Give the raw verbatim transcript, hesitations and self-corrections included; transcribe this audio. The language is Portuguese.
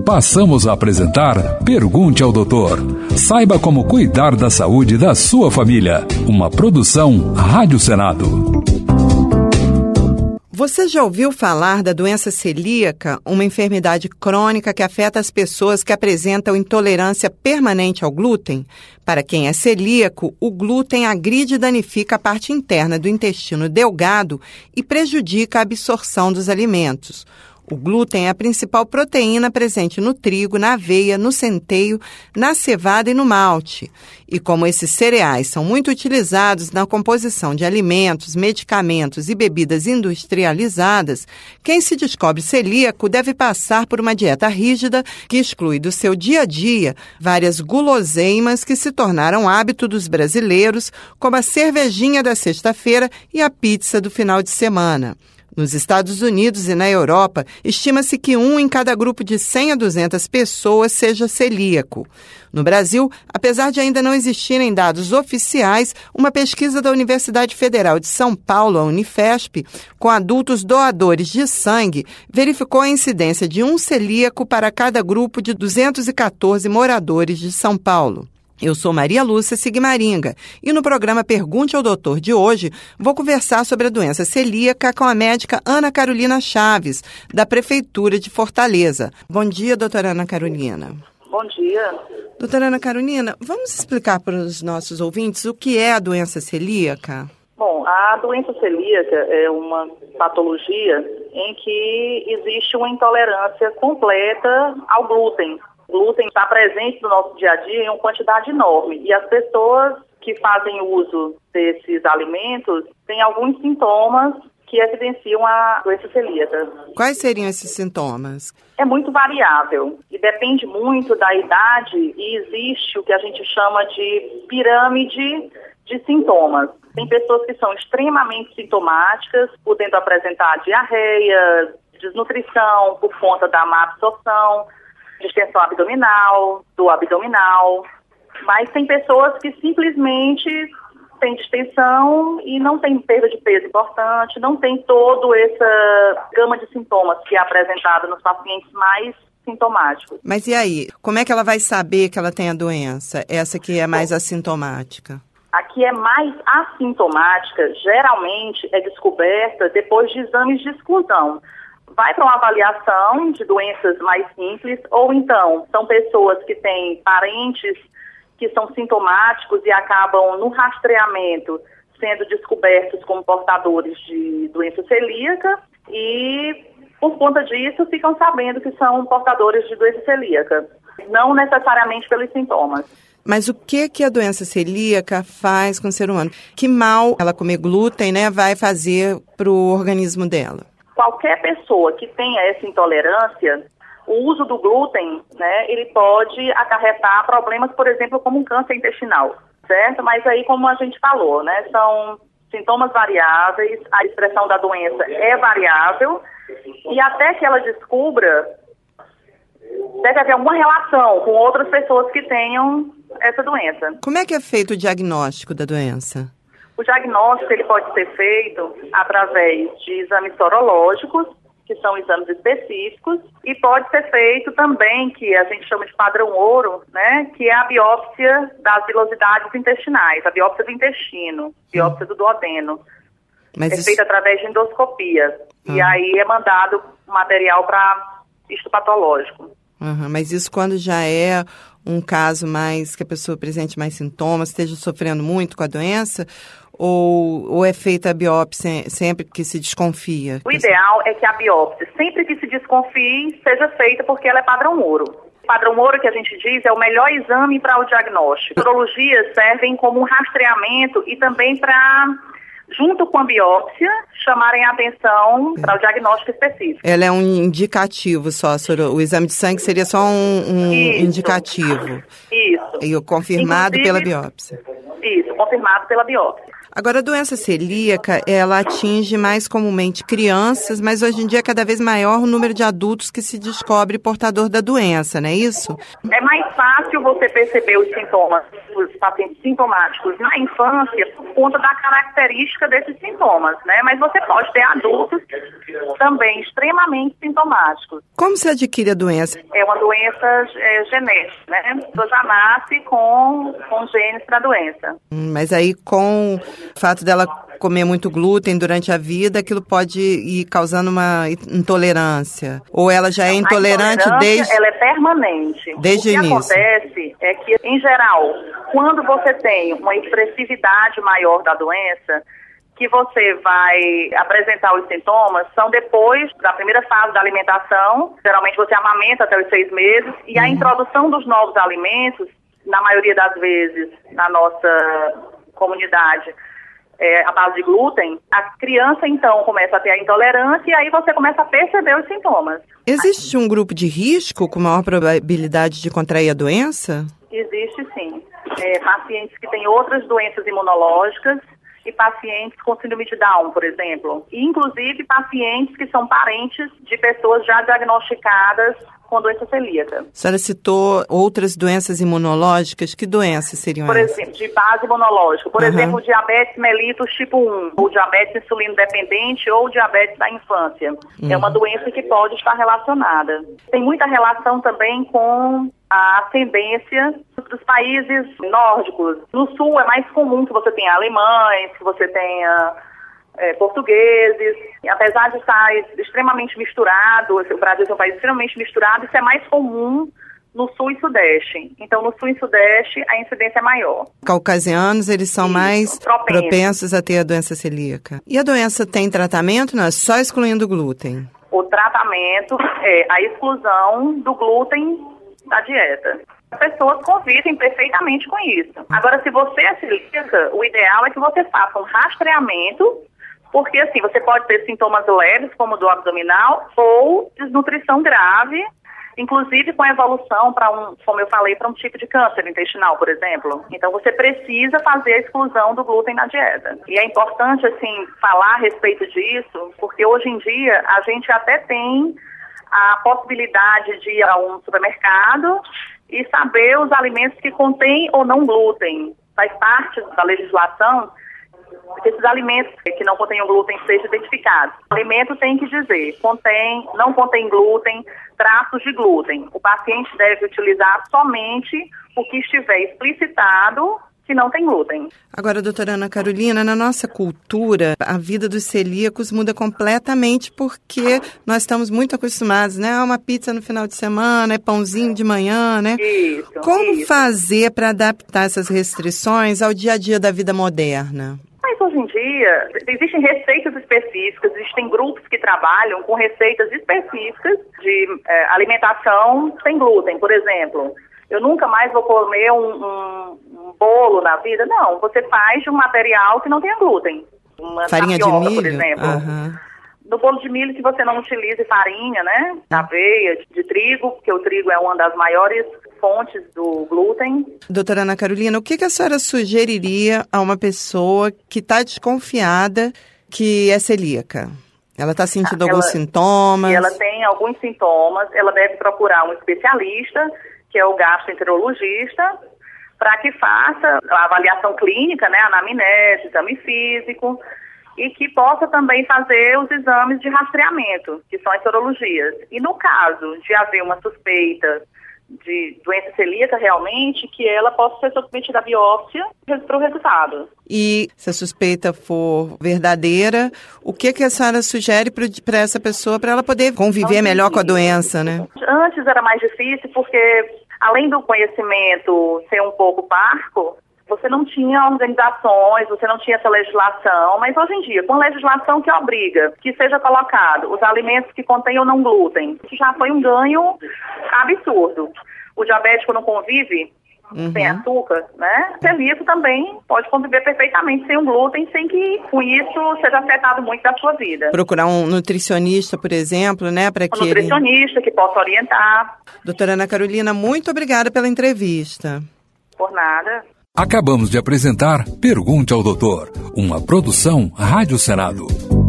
Passamos a apresentar Pergunte ao Doutor. Saiba como cuidar da saúde da sua família. Uma produção Rádio Senado. Você já ouviu falar da doença celíaca, uma enfermidade crônica que afeta as pessoas que apresentam intolerância permanente ao glúten? Para quem é celíaco, o glúten agride e danifica a parte interna do intestino delgado e prejudica a absorção dos alimentos. O glúten é a principal proteína presente no trigo, na aveia, no centeio, na cevada e no malte. E como esses cereais são muito utilizados na composição de alimentos, medicamentos e bebidas industrializadas, quem se descobre celíaco deve passar por uma dieta rígida que exclui do seu dia a dia várias guloseimas que se tornaram hábito dos brasileiros, como a cervejinha da sexta-feira e a pizza do final de semana. Nos Estados Unidos e na Europa, estima-se que um em cada grupo de cem a duzentas pessoas seja celíaco. No Brasil, apesar de ainda não existirem dados oficiais, uma pesquisa da Universidade Federal de São Paulo, a Unifesp, com adultos doadores de sangue, verificou a incidência de um celíaco para cada grupo de duzentos e quatorze moradores de São Paulo. Eu sou Maria Lúcia Sigmaringa e no programa Pergunte ao Doutor de hoje vou conversar sobre a doença celíaca com a médica Ana Carolina Chaves, da Prefeitura de Fortaleza. Bom dia, doutora Ana Carolina. Bom dia. Doutora Ana Carolina, vamos explicar para os nossos ouvintes o que é a doença celíaca? Bom, a doença celíaca é uma patologia em que existe uma intolerância completa ao glúten. O glúten está presente no nosso dia a dia em uma quantidade enorme e as pessoas que fazem uso desses alimentos têm alguns sintomas que evidenciam a doença celíaca. Quais seriam esses sintomas? É muito variável e depende muito da idade e existe o que a gente chama de pirâmide de sintomas. Tem pessoas que são extremamente sintomáticas, podendo apresentar diarreia, desnutrição por conta da má absorção, distensão abdominal, dor abdominal, mas tem pessoas que simplesmente têm distensão e não tem perda de peso importante, não tem toda essa gama de sintomas que é apresentada nos pacientes mais sintomáticos. Mas e aí, como é que ela vai saber que ela tem a doença, essa que é mais assintomática? A que é mais assintomática, geralmente é descoberta depois de exames de exclusão. Vai para uma avaliação de doenças mais simples, ou então são pessoas que têm parentes que são sintomáticos e acabam no rastreamento sendo descobertos como portadores de doença celíaca e por conta disso ficam sabendo que são portadores de doença celíaca, não necessariamente pelos sintomas. Mas o que que a doença celíaca faz com o ser humano? Que mal ela comer glúten, né, vai fazer para o organismo dela? Qualquer pessoa que tenha essa intolerância, o uso do glúten, né, ele pode acarretar problemas, por exemplo, como um câncer intestinal, certo? Mas aí, como a gente falou, né, são sintomas variáveis, a expressão da doença é variável e até que ela descubra, deve haver alguma relação com outras pessoas que tenham essa doença. Como é que é feito o diagnóstico da doença? O diagnóstico ele pode ser feito através de exames sorológicos, que são exames específicos, e pode ser feito também, que a gente chama de padrão ouro, né, que é a biópsia das vilosidades intestinais, a biópsia do intestino, biópsia do duodeno. Mas é isso... feita através de endoscopia. Uhum. E aí é mandado material para histopatológico. Uhum. Mas isso quando já é um caso mais que a pessoa apresente mais sintomas, esteja sofrendo muito com a doença, ou, ou é feita a biópsia sempre que se desconfia? O ideal é que a biópsia, sempre que se desconfie, seja feita porque ela é padrão ouro. O padrão ouro que a gente diz é o melhor exame para o diagnóstico. As sorologias servem como um rastreamento e também para, junto com a biópsia, chamarem a atenção é. para o diagnóstico específico. Ela é um indicativo só, o exame de sangue seria só um, um indicativo. Isso. E confirmado Inclusive, pela biópsia. Isso, confirmado pela biópsia. Agora, a doença celíaca, ela atinge mais comumente crianças, mas hoje em dia é cada vez maior o número de adultos que se descobre portador da doença, não é isso? É mais fácil você perceber os sintomas dos pacientes sintomáticos na infância por conta da característica desses sintomas, né? Mas você pode ter adultos também extremamente sintomáticos. Como se adquire a doença? É uma doença é, genética, né? A pessoa já nasce com, com genes para a doença. Hum, mas aí, com o fato dela comer muito glúten durante a vida, aquilo pode ir causando uma intolerância? Ou ela já é intolerante desde... ela é permanente. Desde o início. O que acontece é que, em geral, quando você tem uma expressividade maior da doença, que você vai apresentar os sintomas, são depois da primeira fase da alimentação. Geralmente você amamenta até os seis meses, e a introdução dos novos alimentos, na maioria das vezes, na nossa comunidade, é, a base de glúten, a criança então começa a ter a intolerância e aí você começa a perceber os sintomas. Existe um grupo de risco com maior probabilidade de contrair a doença? Existe sim. É, pacientes que têm outras doenças imunológicas e pacientes com síndrome de Down, por exemplo. E, inclusive, pacientes que são parentes de pessoas já diagnosticadas com doença celíaca. A senhora citou outras doenças imunológicas. Que doenças seriam Por essas? exemplo, de base imunológica. Por Uhum. exemplo, diabetes mellitus tipo um, ou diabetes insulino dependente, ou diabetes da infância. Uhum. É uma doença que pode estar relacionada. Tem muita relação também com a ascendência dos países nórdicos. No sul é mais comum que você tenha alemães, que você tenha é, portugueses. E apesar de estar extremamente misturado, o Brasil é um país extremamente misturado, isso é mais comum no sul e sudeste. Então, no sul e sudeste, a incidência é maior. Caucasianos, eles são Isso, mais propensos. propensos a ter a doença celíaca. E a doença tem tratamento? Não, é só excluindo o glúten? O tratamento é a exclusão do glúten da dieta. As pessoas convivem perfeitamente com isso. Agora, se você é celíaca, o ideal é que você faça um rastreamento, porque assim, você pode ter sintomas leves, como do abdominal, ou desnutrição grave, inclusive com evolução para um, como eu falei, para um tipo de câncer intestinal, por exemplo. Então, você precisa fazer a exclusão do glúten na dieta. E é importante, assim, falar a respeito disso, porque hoje em dia a gente até tem a possibilidade de ir a um supermercado e saber os alimentos que contêm ou não glúten. Faz parte da legislação que esses alimentos que não contêm glúten sejam identificados. O alimento tem que dizer, contém, não contém glúten, traços de glúten. O paciente deve utilizar somente o que estiver explicitado que não tem glúten. Agora, doutora Ana Carolina, na nossa cultura, a vida dos celíacos muda completamente porque nós estamos muito acostumados, né? Uma pizza no final de semana, é pãozinho de manhã, né? Isso, Como isso. fazer para adaptar essas restrições ao dia a dia da vida moderna? Mas hoje em dia, existem receitas específicas, existem grupos que trabalham com receitas específicas de é, alimentação sem glúten, por exemplo. Eu nunca mais vou comer um, um, um bolo na vida. Não, você faz de um material que não tenha glúten. Uma farinha tapioca, de milho? por exemplo. Uhum. No bolo de milho, que você não utilize farinha, né? Aveia, de, de trigo, porque o trigo é uma das maiores fontes do glúten. Doutora Ana Carolina, o que, que a senhora sugeriria a uma pessoa que está desconfiada que é celíaca? Ela está sentindo ela, alguns sintomas? Se ela tem alguns sintomas, ela deve procurar um especialista, que é o gastroenterologista, para que faça a avaliação clínica, né, anamnese, exame físico, e que possa também fazer os exames de rastreamento, que são as sorologias. E no caso de haver uma suspeita de doença celíaca realmente, que ela possa ser submetida à biópsia para o resultado. E se a suspeita for verdadeira, o que, que a senhora sugere para essa pessoa, para ela poder conviver Não, melhor com a doença, né? Antes era mais difícil porque, além do conhecimento ser um pouco parco, você não tinha organizações, você não tinha essa legislação, mas hoje em dia, com legislação que obriga que seja colocado os alimentos que contêm ou não glúten, isso já foi um ganho absurdo. O diabético não convive uhum. sem açúcar, né? O celíaco também pode conviver perfeitamente sem o glúten, sem que com isso seja afetado muito da sua vida. Procurar um nutricionista, por exemplo, né? Para que um nutricionista ele... que possa orientar. Doutora Ana Carolina, muito obrigada pela entrevista. Por nada. Acabamos de apresentar Pergunte ao Doutor, uma produção Rádio Senado.